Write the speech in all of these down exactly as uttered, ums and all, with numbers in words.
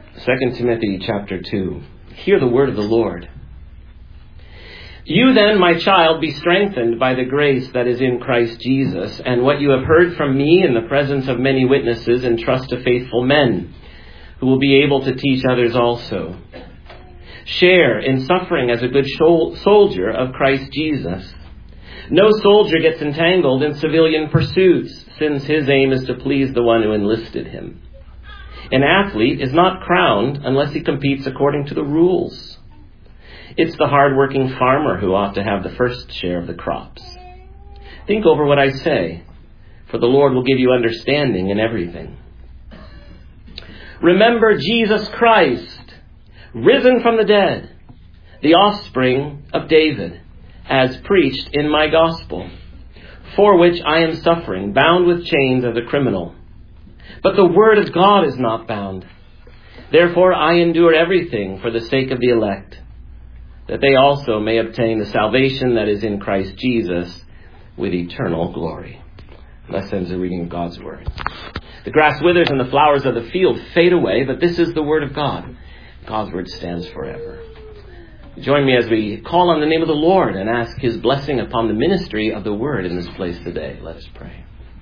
Second Timothy chapter two. Hear the word of the Lord. You then, my child, be strengthened by the grace that is in Christ Jesus, and what you have heard from me in the presence of many witnesses, entrust to faithful men, who will be able to teach others also. Share in suffering as a good soldier of Christ Jesus. No soldier gets entangled in civilian pursuits, since his aim is to please the one who enlisted him. An athlete is not crowned unless he competes according to the rules. It's the hard-working farmer who ought to have the first share of the crops. Think over what I say, for the Lord will give you understanding in everything. Remember Jesus Christ, risen from the dead, the offspring of David, as preached in my gospel, for which I am suffering, bound with chains as a criminal. But the word of God is not bound. Therefore I endure everything for the sake of the elect, that they also may obtain the salvation that is in Christ Jesus with eternal glory. Thus ends the reading of God's word. The grass withers and the flowers of the field fade away, but this is the word of God. God's word stands forever. Join me as we call on the name of the Lord and ask his blessing upon the ministry of the word in this place today. Let us pray.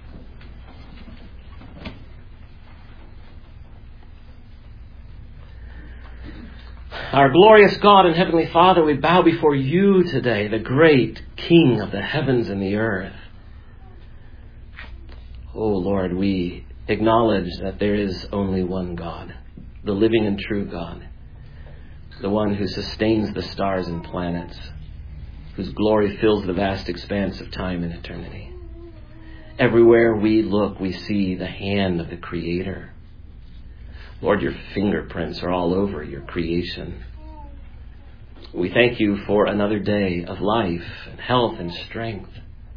Our glorious God and Heavenly Father, we bow before you today, the great King of the heavens and the earth. Oh Lord, we acknowledge that there is only one God, the living and true God, the one who sustains the stars and planets, whose glory fills the vast expanse of time and eternity. Everywhere we look, we see the hand of the Creator. Lord, your fingerprints are all over your creation. We thank you for another day of life and health and strength.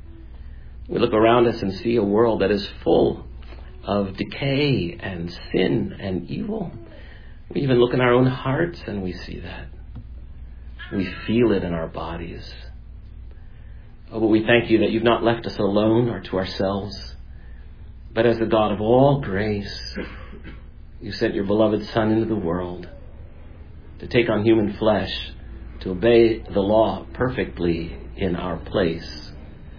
We look around us and see a world that is full of decay and sin and evil. We even look in our own hearts and we see that. We feel it in our bodies. Oh, but we thank you that you've not left us alone or to ourselves, but as the God of all grace, you sent your beloved Son into the world to take on human flesh, to obey the law perfectly in our place,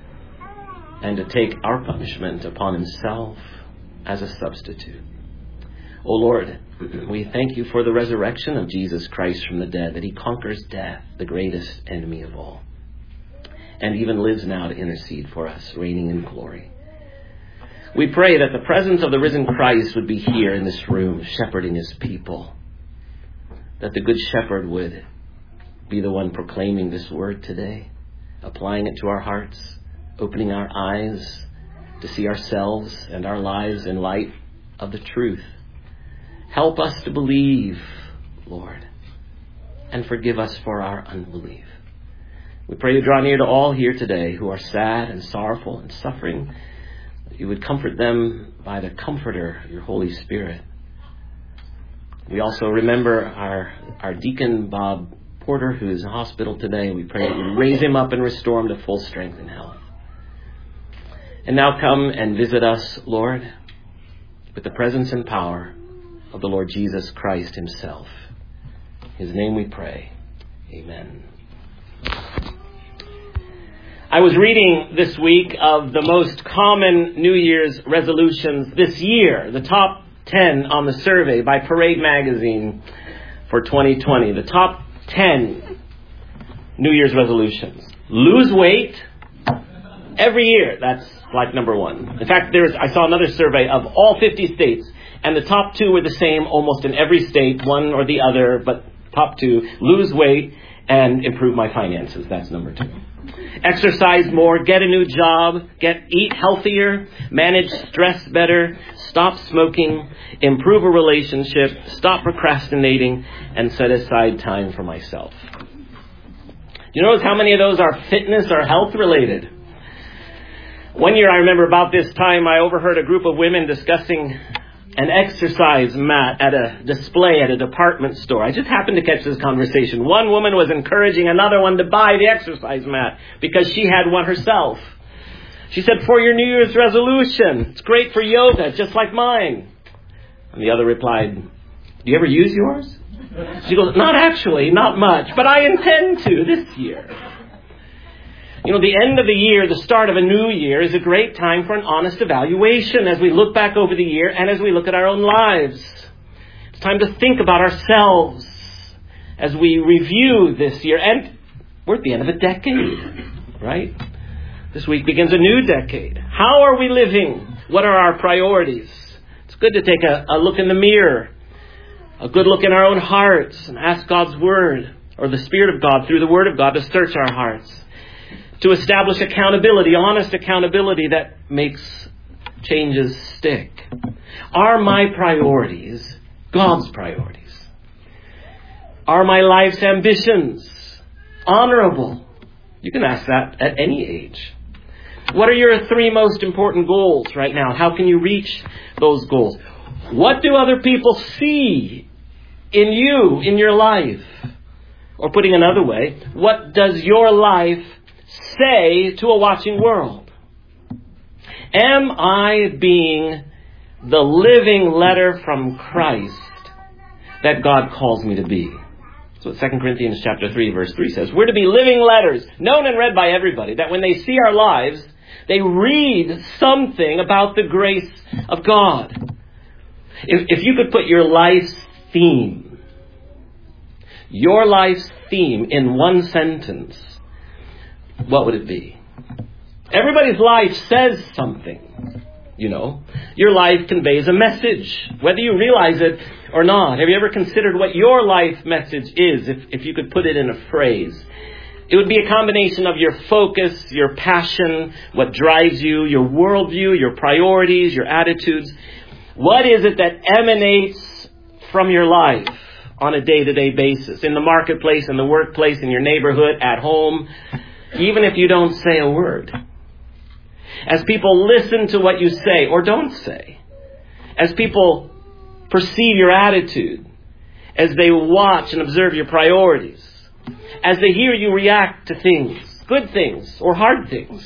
and to take our punishment upon himself as a substitute. O Lord, we thank you for the resurrection of Jesus Christ from the dead, that he conquers death, the greatest enemy of all, and even lives now to intercede for us, reigning in glory. We pray that the presence of the risen Christ would be here in this room, shepherding his people. That the good shepherd would be the one proclaiming this word today, applying it to our hearts, opening our eyes to see ourselves and our lives in light of the truth. Help us to believe, Lord, and forgive us for our unbelief. We pray to draw near to all here today who are sad and sorrowful and suffering, you would comfort them by the Comforter, your Holy Spirit. We also remember our, our deacon, Bob Porter, who is in hospital today. We pray that you raise him up and restore him to full strength and health. And now come and visit us, Lord, with the presence and power of the Lord Jesus Christ himself. In his name we pray. Amen. I was reading this week of the most common New Year's resolutions this year, the top ten on the survey by Parade Magazine for twenty twenty. The top ten New Year's resolutions. Lose weight every year. That's like number one. In fact, there's I saw another survey of all fifty states, and the top two were the same almost in every state, one or the other, but top two, lose weight and improve my finances. That's number two. Exercise more, get a new job, get eat healthier, manage stress better, stop smoking, improve a relationship, stop procrastinating, and set aside time for myself. You notice how many of those are fitness or health related? One year I remember about this time I overheard a group of women discussing an exercise mat at a display at a department store. I just happened to catch this conversation. One woman was encouraging another one to buy the exercise mat because she had one herself. She said, for your New Year's resolution, it's great for yoga, just like mine. And the other replied, Do you ever use yours? She goes, not actually, not much, but I intend to this year. You know, the end of the year, the start of a new year, is a great time for an honest evaluation as we look back over the year and as we look at our own lives. It's time to think about ourselves as we review this year. And we're at the end of a decade, right? This week begins a new decade. How are we living? What are our priorities? It's good to take a, a look in the mirror, a good look in our own hearts, and ask God's Word, or the Spirit of God through the Word of God, to search our hearts, to establish accountability, honest accountability that makes changes stick. Are my priorities God's priorities? Are my life's ambitions honorable? You can ask that at any age. What are your three most important goals right now? How can you reach those goals? What do other people see in you, in your life? Or putting another way, what does your life say to a watching world? Am I being the living letter from Christ that God calls me to be? That's what Second Corinthians chapter three, verse three says. We're to be living letters, known and read by everybody, that when they see our lives, they read something about the grace of God. If, if you could put your life's theme, your life's theme in one sentence, what would it be? Everybody's life says something, you know. Your life conveys a message, whether you realize it or not. Have you ever considered what your life message is, if, if you could put it in a phrase? It would be a combination of your focus, your passion, what drives you, your worldview, your priorities, your attitudes. What is it that emanates from your life on a day-to-day basis, in the marketplace, in the workplace, in your neighborhood, at home, even if you don't say a word? As people listen to what you say or don't say, as people perceive your attitude, as they watch and observe your priorities, as they hear you react to things, good things or hard things,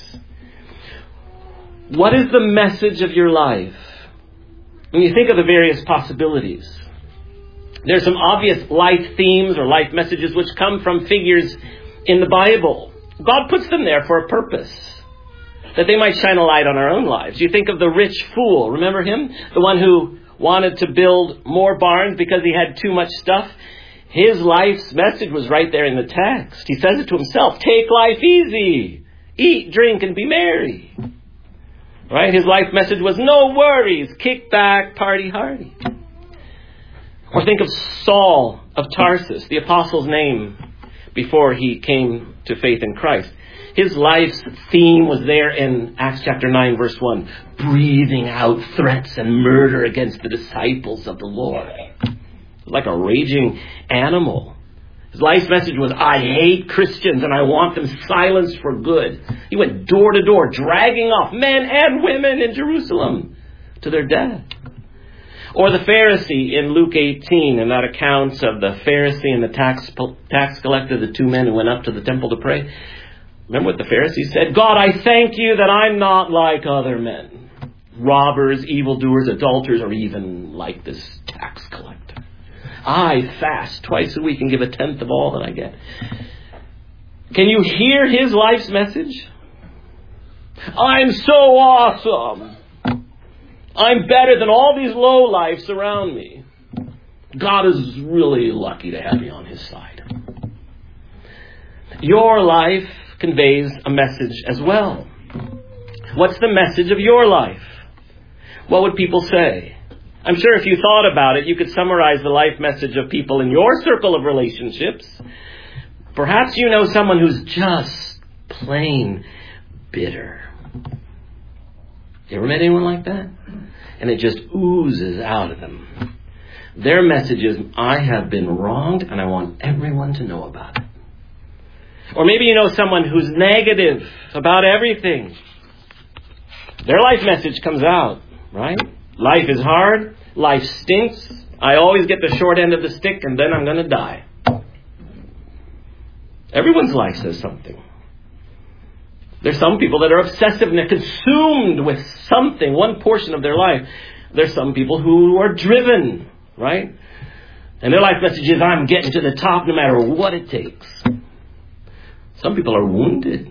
what is the message of your life? When you think of the various possibilities, there's some obvious life themes or life messages which come from figures in the Bible. God puts them there for a purpose, that they might shine a light on our own lives. You think of the rich fool. Remember him? The one who wanted to build more barns because he had too much stuff. His life's message was right there in the text. He says it to himself, take life easy. Eat, drink, and be merry. Right? His life message was no worries. Kick back, party hardy. Or think of Saul of Tarsus, the apostle's name before he came to faith in Christ. His life's theme was there in Acts chapter nine, verse one. Breathing out threats and murder against the disciples of the Lord. Like a raging animal. His life's message was, I hate Christians and I want them silenced for good. He went door to door, dragging off men and women in Jerusalem to their death. Or the Pharisee in Luke eighteen, and that account of the Pharisee and the tax tax collector, the two men who went up to the temple to pray. Remember what the Pharisee said? God, I thank you that I'm not like other men. Robbers, evildoers, adulterers, or even like this tax collector. I fast twice a week and give a tenth of all that I get. Can you hear his life's message? I'm so awesome. I'm better than all these lowlifes around me. God is really lucky to have me on his side. Your life conveys a message as well. What's the message of your life? What would people say? I'm sure if you thought about it, you could summarize the life message of people in your circle of relationships. Perhaps you know someone who's just plain bitter. You ever met anyone like that? And it just oozes out of them. Their message is, I have been wronged and I want everyone to know about it. Or maybe you know someone who's negative about everything. Their life message comes out, right? Life is hard. Life stinks. I always get the short end of the stick and then I'm going to die. Everyone's life says something. There's some people that are obsessive and they're consumed with something, one portion of their life. There's some people who are driven, right? And their life message is, I'm getting to the top no matter what it takes. Some people are wounded.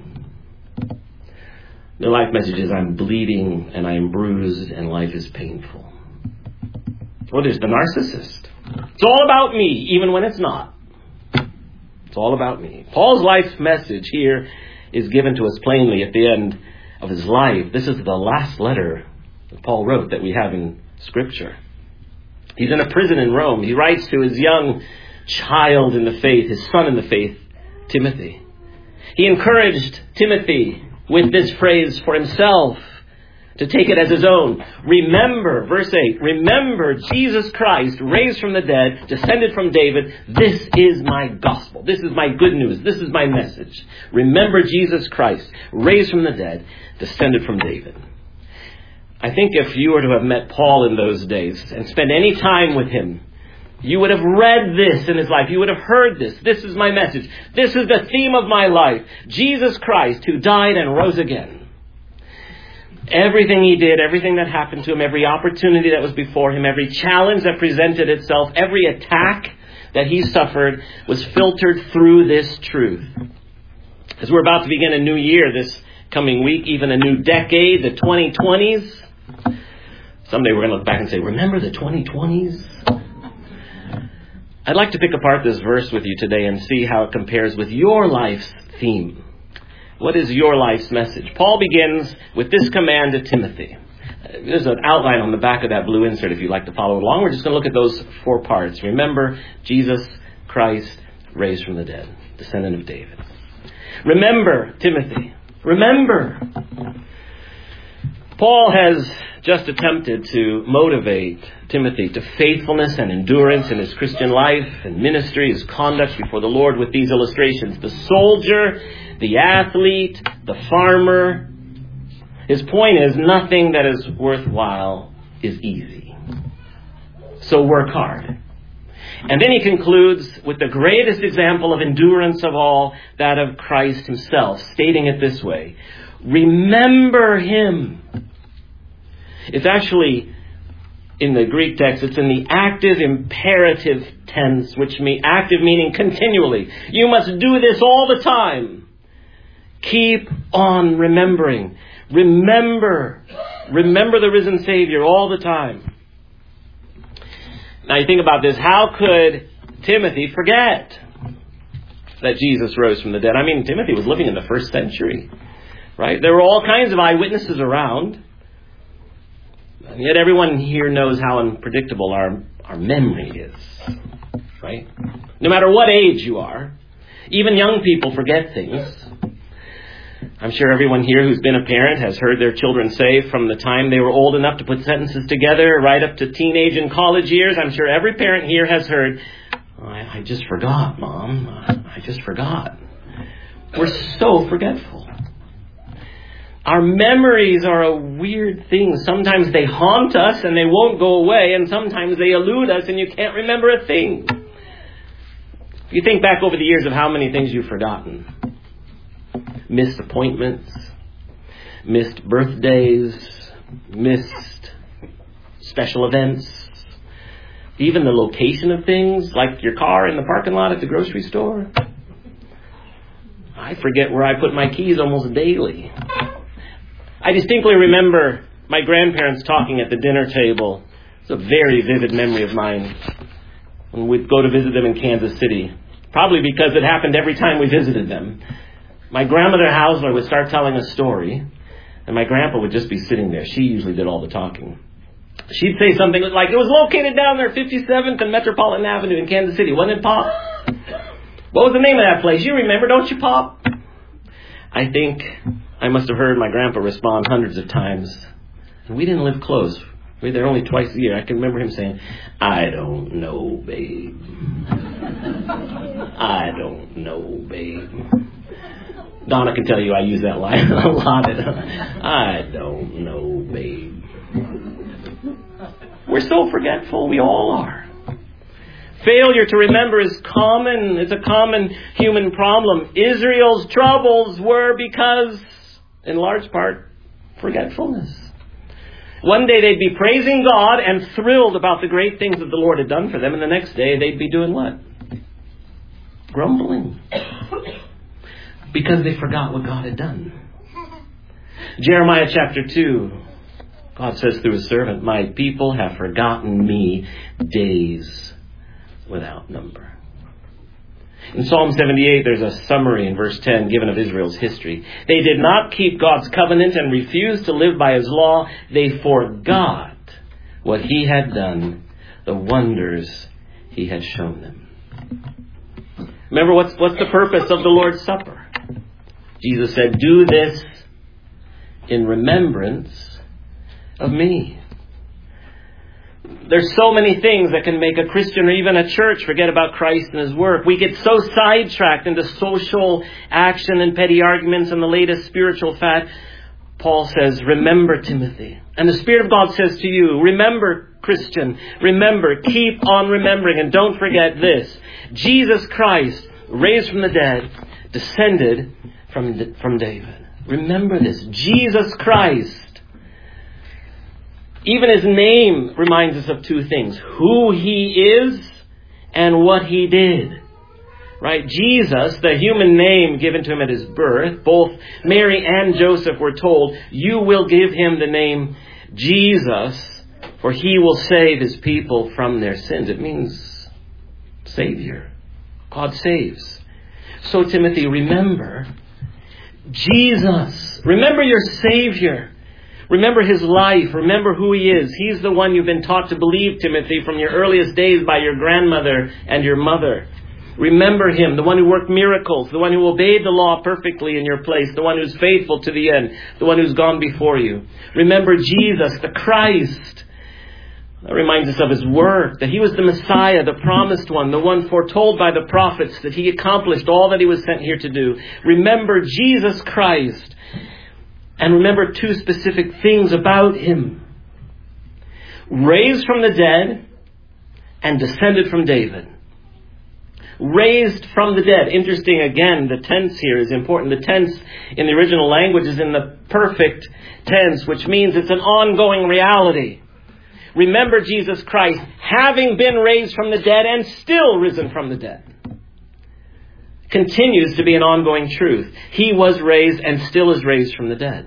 Their life message is, I'm bleeding and I am bruised and life is painful. Or there's the narcissist. It's all about me, even when it's not. It's all about me. Paul's life message here is given to us plainly at the end of his life. This is the last letter that Paul wrote that we have in Scripture. He's in a prison in Rome. He writes to his young child in the faith, his son in the faith, Timothy. He encouraged Timothy with this phrase for himself, to take it as his own. Remember, verse eight, remember Jesus Christ, raised from the dead, descended from David. This is my gospel. This is my good news. This is my message. Remember Jesus Christ, raised from the dead, descended from David. I think if you were to have met Paul in those days and spent any time with him, you would have read this in his life. You would have heard this. This is my message. This is the theme of my life. Jesus Christ, who died and rose again. Everything he did, everything that happened to him, every opportunity that was before him, every challenge that presented itself, every attack that he suffered was filtered through this truth. As we're about to begin a new year this coming week, even a new decade, the twenty twenties, someday we're going to look back and say, remember the twenty twenties? I'd like to pick apart this verse with you today and see how it compares with your life's theme. What is your life's message? Paul begins with this command to Timothy. There's an outline on the back of that blue insert if you'd like to follow along. We're just going to look at those four parts. Remember Jesus Christ, raised from the dead, descendant of David. Remember, Timothy. Remember. Paul has just attempted to motivate Timothy to faithfulness and endurance in his Christian life and ministry, his conduct before the Lord with these illustrations. The soldier, the athlete, the farmer. His point is, nothing that is worthwhile is easy. So work hard. And then he concludes with the greatest example of endurance of all, that of Christ himself, stating it this way: remember him. It's actually, in the Greek text, it's in the active imperative tense, which means active meaning continually. You must do this all the time. Keep on remembering. Remember. Remember the risen Savior all the time. Now you think about this. How could Timothy forget that Jesus rose from the dead? I mean, Timothy was living in the first century, right? There were all kinds of eyewitnesses around. And yet everyone here knows how unpredictable our, our memory is, right? No matter what age you are, even young people forget things. I'm sure everyone here who's been a parent has heard their children say from the time they were old enough to put sentences together right up to teenage and college years. I'm sure every parent here has heard, oh, I, I just forgot, Mom. I just forgot. We're so forgetful. Our memories are a weird thing. Sometimes they haunt us and they won't go away, and sometimes they elude us and you can't remember a thing. If you think back over the years of how many things you've forgotten. Missed appointments, missed birthdays, missed special events, even the location of things, like your car in the parking lot at the grocery store. I forget where I put my keys almost daily. I distinctly remember my grandparents talking at the dinner table. It's a very vivid memory of mine when we'd go to visit them in Kansas City. Probably because it happened every time we visited them. My grandmother Hausler would start telling a story, and my grandpa would just be sitting there. She usually did all the talking. She'd say something like, it was located down there, fifty-seventh and Metropolitan Avenue in Kansas City. Wasn't it, Pop? What was the name of that place? You remember, don't you, Pop? I think I must have heard my grandpa respond hundreds of times. And we didn't live close. We were there only twice a year. I can remember him saying, I don't know, babe. I don't know, babe. Donna can tell you I use that line a lot. I don't know, babe. We're so forgetful. We all are. Failure to remember is common. It's a common human problem. Israel's troubles were because, in large part, forgetfulness. One day they'd be praising God and thrilled about the great things that the Lord had done for them. And the next day they'd be doing what? Grumbling. Because they forgot what God had done. Jeremiah chapter two. God says through His servant, my people have forgotten me days without number. In Psalm seventy-eight, there's a summary in verse ten given of Israel's history. They did not keep God's covenant and refused to live by His law. They forgot what He had done, the wonders He had shown them. Remember, what's, what's the purpose of the Lord's Supper? Jesus said, do this in remembrance of me. There's so many things that can make a Christian or even a church forget about Christ and His work. We get so sidetracked into social action and petty arguments and the latest spiritual fad. Paul says, remember Timothy. And the Spirit of God says to you, remember Christian, remember, keep on remembering. And don't forget this. Jesus Christ, raised from the dead, descended from, from David. Remember this. Jesus Christ. Even His name reminds us of two things. Who He is and what He did. Right? Jesus, the human name given to Him at His birth, both Mary and Joseph were told, you will give Him the name Jesus, for He will save His people from their sins. It means Savior. God saves. So Timothy, remember Jesus. Remember your Savior. Remember His life. Remember who He is. He's the one you've been taught to believe, Timothy, from your earliest days by your grandmother and your mother. Remember Him, the one who worked miracles, the one who obeyed the law perfectly in your place, the one who's faithful to the end, the one who's gone before you. Remember Jesus, the Christ. That reminds us of His work, that He was the Messiah, the promised one, the one foretold by the prophets, that He accomplished all that He was sent here to do. Remember Jesus Christ. And remember two specific things about Him. Raised from the dead and descended from David. Raised from the dead. Interesting again, the tense here is important. The tense in the original language is in the perfect tense, which means it's an ongoing reality. Remember Jesus Christ, having been raised from the dead and still risen from the dead. Continues to be an ongoing truth. He was raised and still is raised from the dead.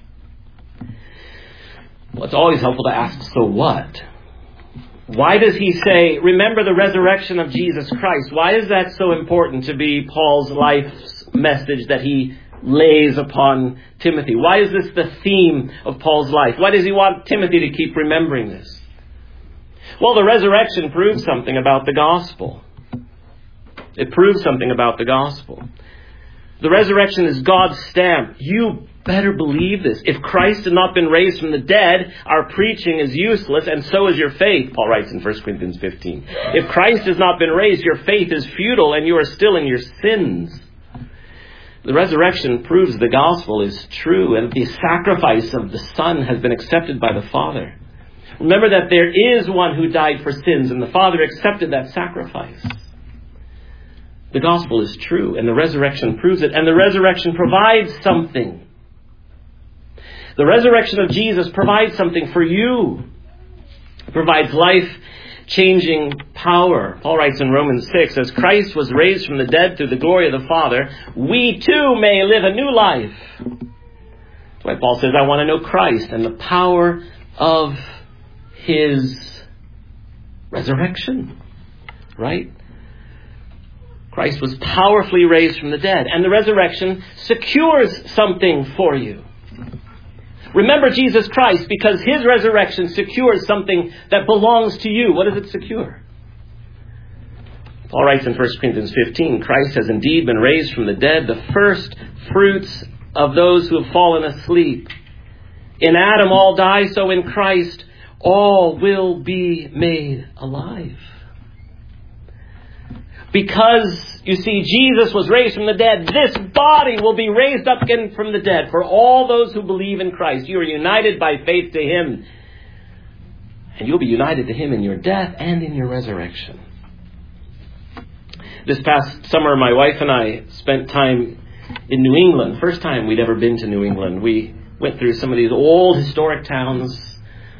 Well, it's always helpful to ask, so what? Why does he say, remember the resurrection of Jesus Christ? Why is that so important to be Paul's life's message that he lays upon Timothy? Why is this the theme of Paul's life? Why does he want Timothy to keep remembering this? Well, the resurrection proves something about the gospel. It proves something about the gospel. The resurrection is God's stamp. You better believe this. If Christ had not been raised from the dead, our preaching is useless, and so is your faith, Paul writes in First Corinthians fifteen. If Christ has not been raised, your faith is futile, and you are still in your sins. The resurrection proves the gospel is true, and the sacrifice of the Son has been accepted by the Father. Remember that there is one who died for sins, and the Father accepted that sacrifice. The gospel is true, and the resurrection proves it. And the resurrection provides something. The resurrection of Jesus provides something for you. It provides life-changing power. Paul writes in Romans six, as Christ was raised from the dead through the glory of the Father, we too may live a new life. That's why Paul says, I want to know Christ and the power of His resurrection. Right? Christ was powerfully raised from the dead, and the resurrection secures something for you. Remember Jesus Christ, because His resurrection secures something that belongs to you. What does it secure? Paul writes in First Corinthians fifteen, Christ has indeed been raised from the dead, the first fruits of those who have fallen asleep. In Adam all die, so in Christ all will be made alive. Because, you see, Jesus was raised from the dead, this body will be raised up again from the dead. For all those who believe in Christ, you are united by faith to Him. And you'll be united to Him in your death and in your resurrection. This past summer, my wife and I spent time in New England. First time we'd ever been to New England. We went through some of these old historic towns,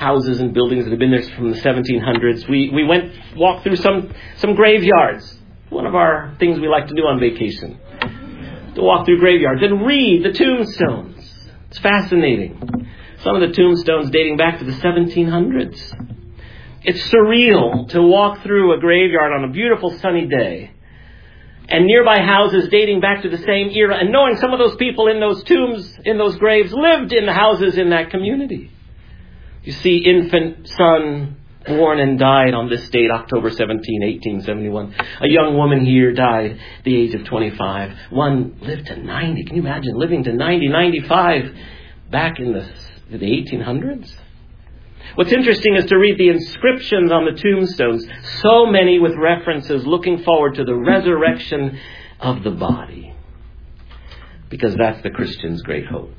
houses and buildings that have been there from the seventeen hundreds. We we went, walked through some, some graveyards. One of our things we like to do on vacation. To walk through graveyards and read the tombstones. It's fascinating. Some of the tombstones dating back to the seventeen hundreds. It's surreal to walk through a graveyard on a beautiful sunny day and nearby houses dating back to the same era and knowing some of those people in those tombs, in those graves, lived in the houses in that community. You see, infant son born and died on this date, October seventeenth, eighteen seventy-one. A young woman here died at the age of twenty-five. One lived to ninety. Can you imagine living to ninety, ninety-five back in the, the eighteen hundreds? What's interesting is to read the inscriptions on the tombstones. So many with references looking forward to the resurrection of the body. Because that's the Christian's great hope.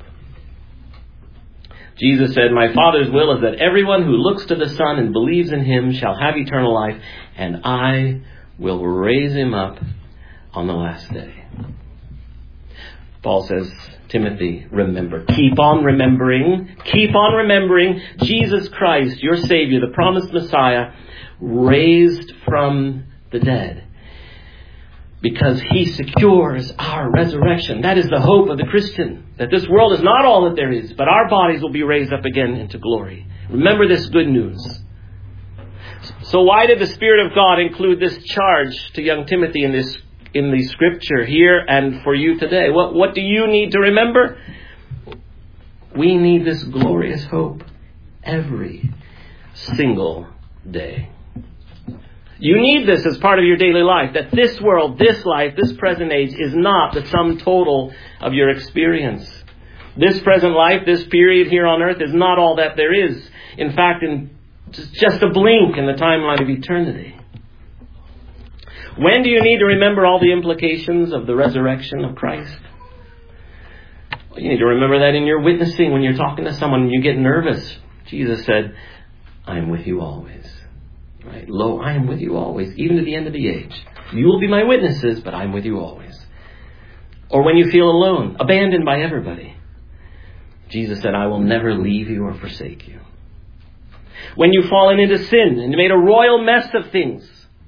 Jesus said, "My Father's will is that everyone who looks to the Son and believes in Him shall have eternal life, and I will raise him up on the last day." Paul says, Timothy, remember. Keep on remembering. Keep on remembering Jesus Christ, your Savior, the promised Messiah, raised from the dead. Because He secures our resurrection. That is the hope of the Christian. That this world is not all that there is, but our bodies will be raised up again into glory. Remember this good news. So why did the Spirit of God include this charge to young Timothy in this in the scripture here and for you today? What, what do you need to remember? We need this glorious hope every single day. You need this as part of your daily life, that this world, this life, this present age is not the sum total of your experience. This present life, this period here on earth is not all that there is. In fact, in just a blink in the timeline of eternity. When do you need to remember all the implications of the resurrection of Christ? Well, you need to remember that in your witnessing, when you're talking to someone and you get nervous. Jesus said, "I am with you always." Right? Lo, I am with you always, even to the end of the age. You will be my witnesses, but I'm with you always. Or when you feel alone, abandoned by everybody. Jesus said, "I will never leave you or forsake you." When you've fallen into sin and made a royal mess of things.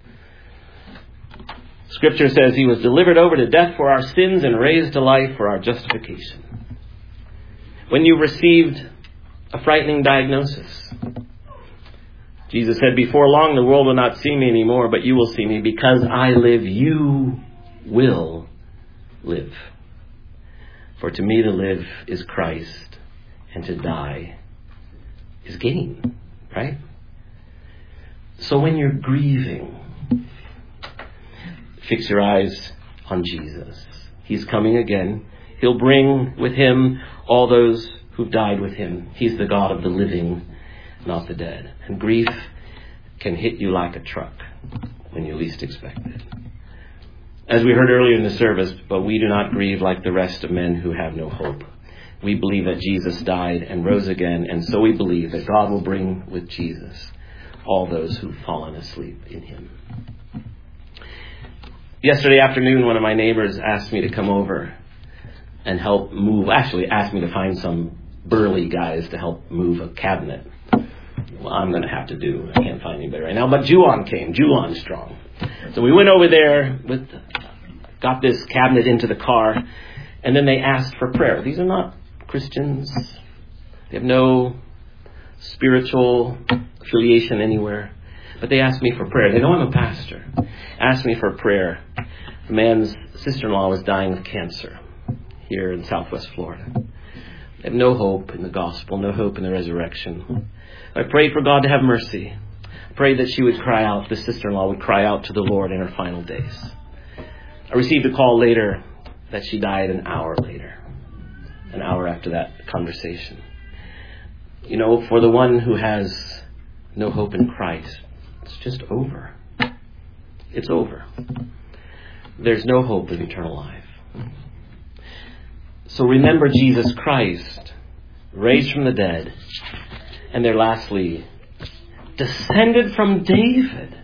Scripture says He was delivered over to death for our sins and raised to life for our justification. When you received a frightening diagnosis. Jesus said, "Before long the world will not see me anymore, but you will see me. Because I live, you will live. For to me to live is Christ, and to die is gain." Right? So when you're grieving, fix your eyes on Jesus. He's coming again. He'll bring with Him all those who've died with Him. He's the God of the living, not the dead. And grief can hit you like a truck when you least expect it. As we heard earlier in the service, but we do not grieve like the rest of men who have no hope. We believe that Jesus died and rose again, and so we believe that God will bring with Jesus all those who've fallen asleep in Him. Yesterday afternoon, one of my neighbors asked me to come over and help move, actually asked me to find some burly guys to help move a cabinet. Well, I'm going to have to do. I can't find anybody right now. But Juan came. Juan Strong. So we went over there, with, got this cabinet into the car, and then they asked for prayer. These are not Christians. They have no spiritual affiliation anywhere. But they asked me for prayer. They know I'm a pastor. Asked me for prayer. The man's sister-in-law was dying of cancer here in Southwest Florida. They have no hope in the gospel, no hope in the resurrection. I prayed for God to have mercy. I prayed that she would cry out, the sister-in-law would cry out to the Lord in her final days. I received a call later that she died an hour later. An hour after that conversation. You know, for the one who has no hope in Christ, it's just over. It's over. There's no hope of eternal life. So remember Jesus Christ, raised from the dead, and there lastly, descended from David.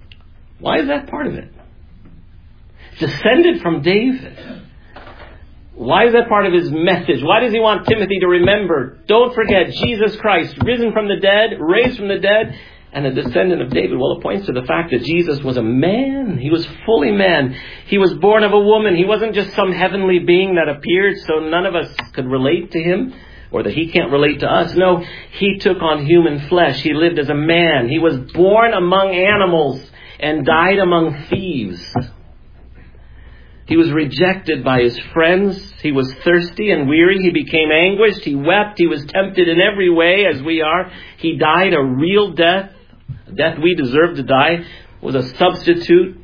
Why is that part of it? Descended from David. Why is that part of his message? Why does he want Timothy to remember? Don't forget, Jesus Christ, risen from the dead, raised from the dead, and a descendant of David. Well, it points to the fact that Jesus was a man. He was fully man. He was born of a woman. He wasn't just some heavenly being that appeared so none of us could relate to him, or that he can't relate to us. No, he took on human flesh. He lived as a man. He was born among animals and died among thieves. He was rejected by his friends. He was thirsty and weary. He became anguished. He wept. He was tempted in every way as we are. He died a real death. A death we deserve to die. Was a substitute.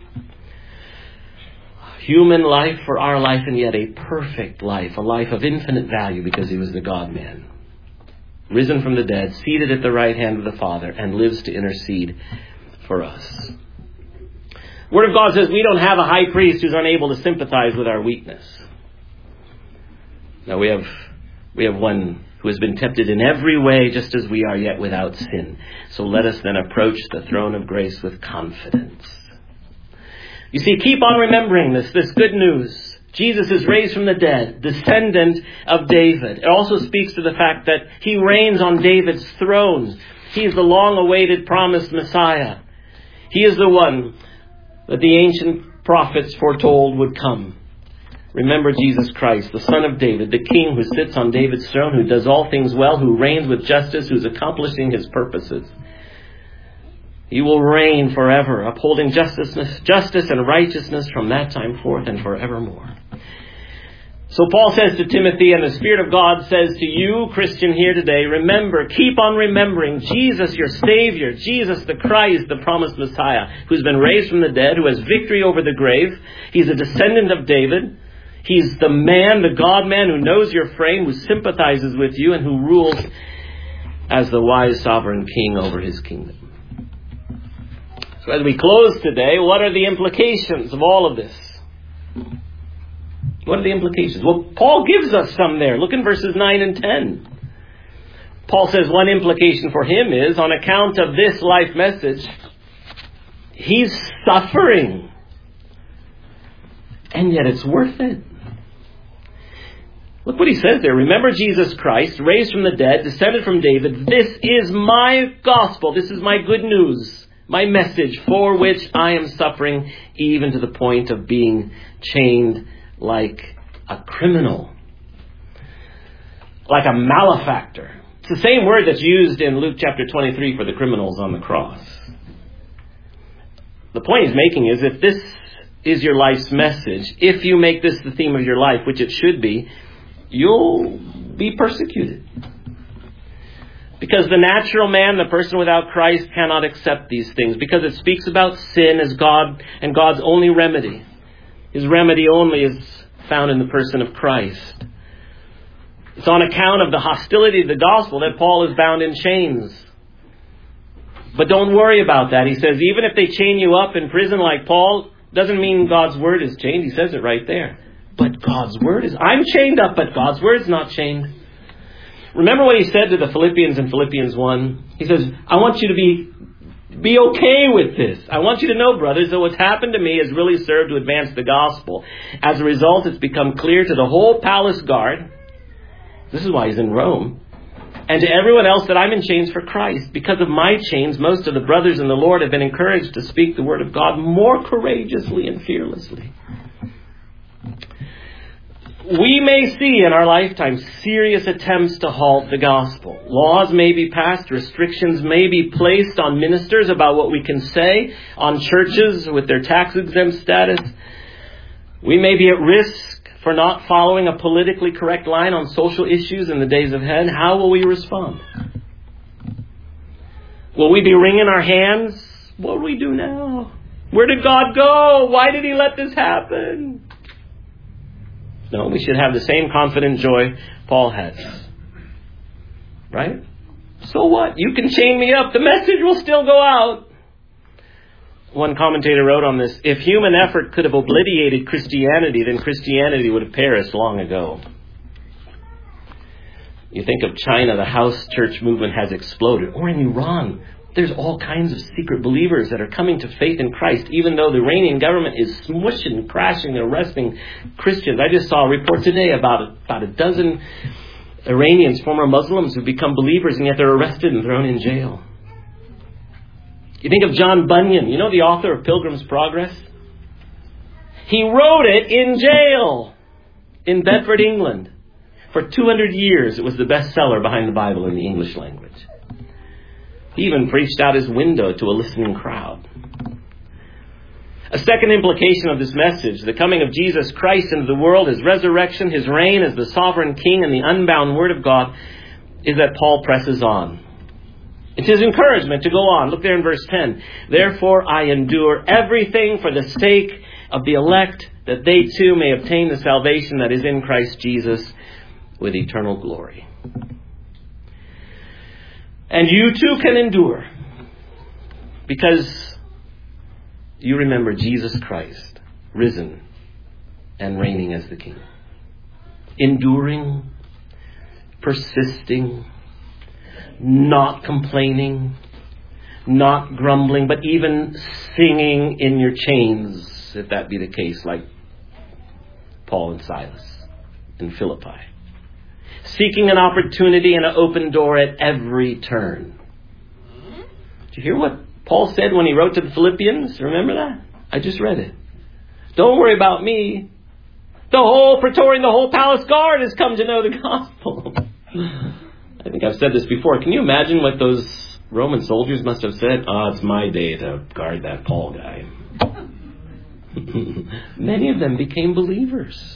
Human life for our life, and yet a perfect life. A life of infinite value because he was the God-man. Risen from the dead, seated at the right hand of the Father, and lives to intercede for us. Word of God says we don't have a high priest who's unable to sympathize with our weakness. No, we have we have one who has been tempted in every way just as we are, yet without sin. So let us then approach the throne of grace with confidence. You see, keep on remembering this, this good news. Jesus is raised from the dead, descendant of David. It also speaks to the fact that he reigns on David's throne. He is the long-awaited promised Messiah. He is the one that the ancient prophets foretold would come. Remember Jesus Christ, the Son of David, the King who sits on David's throne, who does all things well, who reigns with justice, who's accomplishing his purposes. He will reign forever, upholding justice, justice and righteousness from that time forth and forevermore. So Paul says to Timothy, and the Spirit of God says to you, Christian, here today, remember, keep on remembering Jesus, your Savior, Jesus the Christ, the promised Messiah, who's been raised from the dead, who has victory over the grave. He's a descendant of David. He's the man, the God-man who knows your frame, who sympathizes with you, and who rules as the wise sovereign king over his kingdom. So as we close today, what are the implications of all of this? What are the implications? Well, Paul gives us some there. Look in verses nine and ten. Paul says one implication for him is, on account of this life message, he's suffering. And yet it's worth it. Look what he says there. Remember Jesus Christ, raised from the dead, descended from David. This is my gospel. This is my good news. My message, for which I am suffering, even to the point of being chained like a criminal, like a malefactor. It's the same word that's used in Luke chapter twenty-three for the criminals on the cross. The point he's making is, if this is your life's message, if you make this the theme of your life, which it should be, you'll be persecuted. Because the natural man, the person without Christ, cannot accept these things. Because it speaks about sin as God and God's only remedy. His remedy only is found in the person of Christ. It's on account of the hostility of the gospel that Paul is bound in chains. But don't worry about that. He says, even if they chain you up in prison like Paul, doesn't mean God's word is chained. He says it right there. But God's word is... I'm chained up, but God's word is not chained. Remember what he said to the Philippians in Philippians one? He says, I want you to be be okay with this. I want you to know, brothers, that what's happened to me has really served to advance the gospel. As a result, it's become clear to the whole palace guard, this is why he's in Rome, and to everyone else that I'm in chains for Christ. Because of my chains, most of the brothers in the Lord have been encouraged to speak the word of God more courageously and fearlessly. We may see in our lifetime serious attempts to halt the gospel. Laws may be passed, restrictions may be placed on ministers about what we can say, on churches with their tax-exempt status. We may be at risk for not following a politically correct line on social issues in the days ahead. How will we respond? Will we be wringing our hands? What do we do now? Where did God go? Why did he let this happen? No, we should have the same confident joy Paul has. Right? So what? You can chain me up. The message will still go out. One commentator wrote on this, if human effort could have obliterated Christianity, then Christianity would have perished long ago. You think of China, the house church movement has exploded. Or in Iran, There's all kinds of secret believers that are coming to faith in Christ, even though the Iranian government is smushing, crashing, arresting Christians. I just saw a report today about a, about a dozen Iranians, former Muslims, who've become believers, and yet they're arrested and thrown in jail. You think of John Bunyan, you know, the author of Pilgrim's Progress? He wrote it in jail in Bedford, England. For two hundred years, it was the bestseller behind the Bible in the English language. He even preached out his window to a listening crowd. A second implication of this message, the coming of Jesus Christ into the world, His resurrection, His reign as the sovereign King and the unbound Word of God, is that Paul presses on. It's his encouragement to go on. Look there in verse ten. Therefore I endure everything for the sake of the elect, that they too may obtain the salvation that is in Christ Jesus with eternal glory. And you too can endure, because you remember Jesus Christ, risen and reigning as the King. Enduring, persisting, not complaining, not grumbling, but even singing in your chains, if that be the case, like Paul and Silas in Philippi. Seeking an opportunity and an open door at every turn. Did you hear what Paul said when he wrote to the Philippians? Remember that? I just read it. Don't worry about me. The whole Praetorian, the whole palace guard has come to know the gospel. I think I've said this before. Can you imagine what those Roman soldiers must have said? Ah, oh, it's my day to guard that Paul guy. Many of them became believers.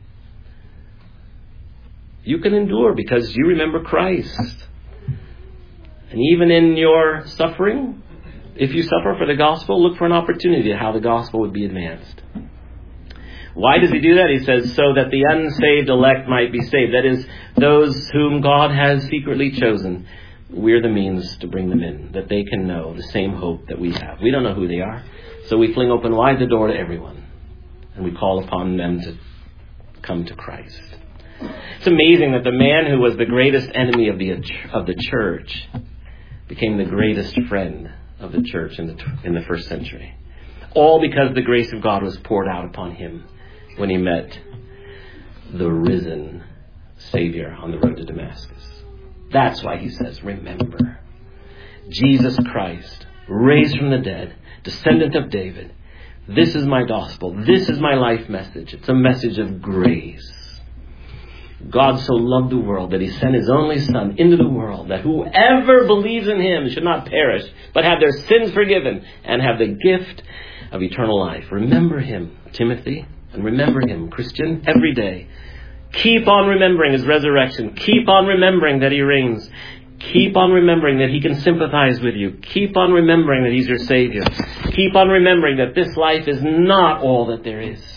You can endure because you remember Christ. And even in your suffering, if you suffer for the gospel, look for an opportunity how the gospel would be advanced. Why does he do that? He says, so that the unsaved elect might be saved. That is, those whom God has secretly chosen. We're the means to bring them in, that they can know the same hope that we have. We don't know who they are, so we fling open wide the door to everyone. And we call upon them to come to Christ. It's amazing that the man who was the greatest enemy of the of the church became the greatest friend of the church in the in the first century. All because the grace of God was poured out upon him when he met the risen Savior on the road to Damascus. That's why he says, remember, Jesus Christ, raised from the dead, descendant of David. This is my gospel. This is my life message. It's a message of grace. God so loved the world that he sent his only Son into the world, that whoever believes in him should not perish, but have their sins forgiven and have the gift of eternal life. Remember him, Timothy, and remember him, Christian, every day. Keep on remembering his resurrection. Keep on remembering that he reigns. Keep on remembering that he can sympathize with you. Keep on remembering that he's your Savior. Keep on remembering that this life is not all that there is.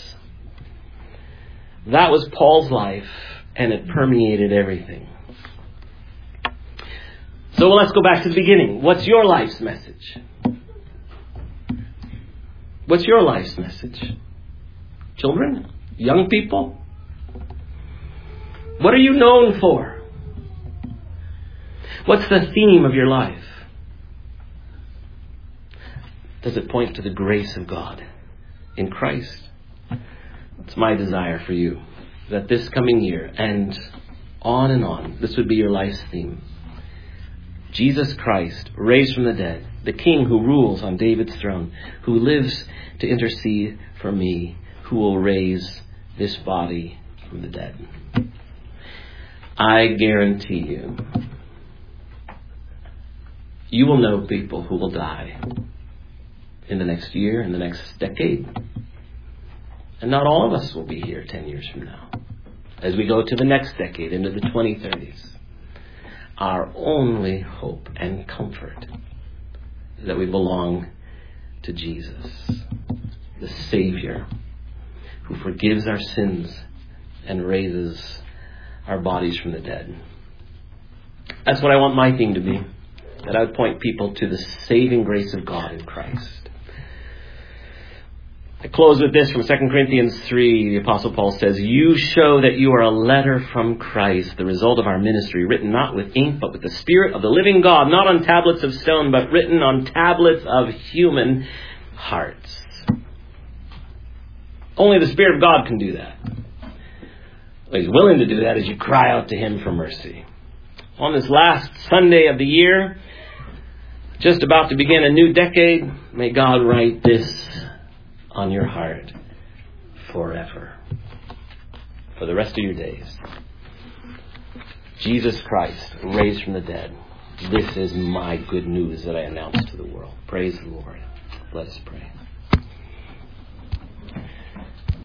That was Paul's life, and it permeated everything. So let's go back to the beginning. What's your life's message? What's your life's message? Children? Young people? What are you known for? What's the theme of your life? Does it point to the grace of God in Christ? It's my desire for you that this coming year and on and on, this would be your life's theme. Jesus Christ, raised from the dead, the King who rules on David's throne, who lives to intercede for me, who will raise this body from the dead. I guarantee you, you will know people who will die in the next year, in the next decade. And not all of us will be here ten years from now. As we go to the next decade, into the twenty thirties, our only hope and comfort is that we belong to Jesus, the Savior, who forgives our sins and raises our bodies from the dead. That's what I want my theme to be. That I would point people to the saving grace of God in Christ. I close with this from Second Corinthians three. The Apostle Paul says, "You show that you are a letter from Christ, the result of our ministry, written not with ink, but with the Spirit of the living God, not on tablets of stone, but written on tablets of human hearts." Only the Spirit of God can do that. Well, He's willing to do that as you cry out to Him for mercy. On this last Sunday of the year, just about to begin a new decade, may God write this on your heart forever, for the rest of your days. Jesus Christ, raised from the dead. This is my good news that I announce to the world. Praise the Lord. Let us pray.